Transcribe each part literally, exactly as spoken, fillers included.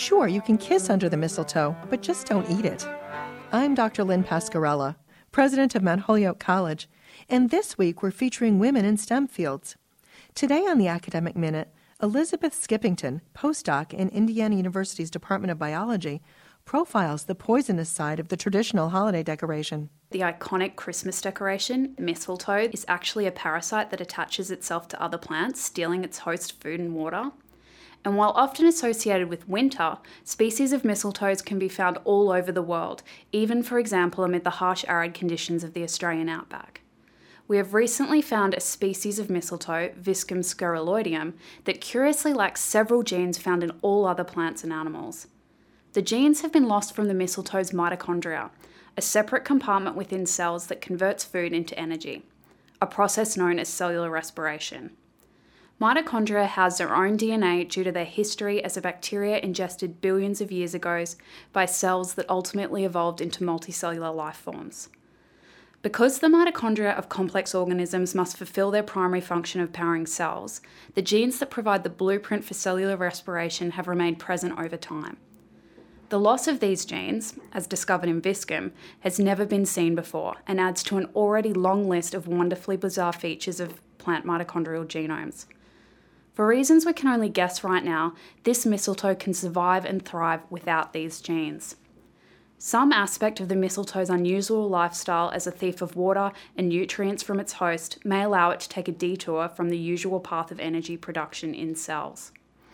Sure, you can kiss under the mistletoe, but just don't eat it. I'm Doctor Lynn Pascarella, president of Mount Holyoke College, and this week we're featuring women in STEM fields. Today on the Academic Minute, Elizabeth Skippington, postdoc in Indiana University's Department of Biology, profiles the poisonous side of the traditional holiday decoration. The iconic Christmas decoration, mistletoe, is actually a parasite that attaches itself to other plants, stealing its host food and water. And while often associated with winter, species of mistletoes can be found all over the world, even, for example, amid the harsh arid conditions of the Australian outback. We have recently found a species of mistletoe, Viscum scauroloideum, that curiously lacks several genes found in all other plants and animals. The genes have been lost from the mistletoe's mitochondria, a separate compartment within cells that converts food into energy, a process known as cellular respiration. Mitochondria house their own D N A due to their history as a bacteria ingested billions of years ago by cells that ultimately evolved into multicellular life forms. Because the mitochondria of complex organisms must fulfill their primary function of powering cells, the genes that provide the blueprint for cellular respiration have remained present over time. The loss of these genes, as discovered in Viscum, has never been seen before and adds to an already long list of wonderfully bizarre features of plant mitochondrial genomes. For reasons we can only guess right now, this mistletoe can survive and thrive without these genes. Some aspect of the mistletoe's unusual lifestyle as a thief of water and nutrients from its host may allow it to take a detour from the usual path of energy production in cells.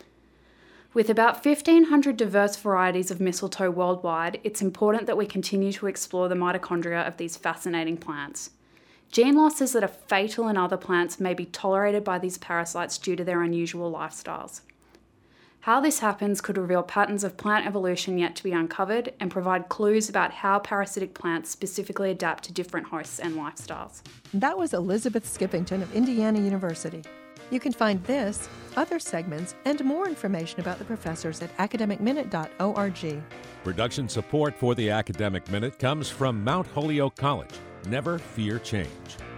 With about fifteen hundred diverse varieties of mistletoe worldwide, it's important that we continue to explore the mitochondria of these fascinating plants. Gene losses that are fatal in other plants may be tolerated by these parasites due to their unusual lifestyles. How this happens could reveal patterns of plant evolution yet to be uncovered and provide clues about how parasitic plants specifically adapt to different hosts and lifestyles. That was Elizabeth Skippington of Indiana University. You can find this, other segments, and more information about the professors at academic minute dot org. Production support for the Academic Minute comes from Mount Holyoke College. Never fear change.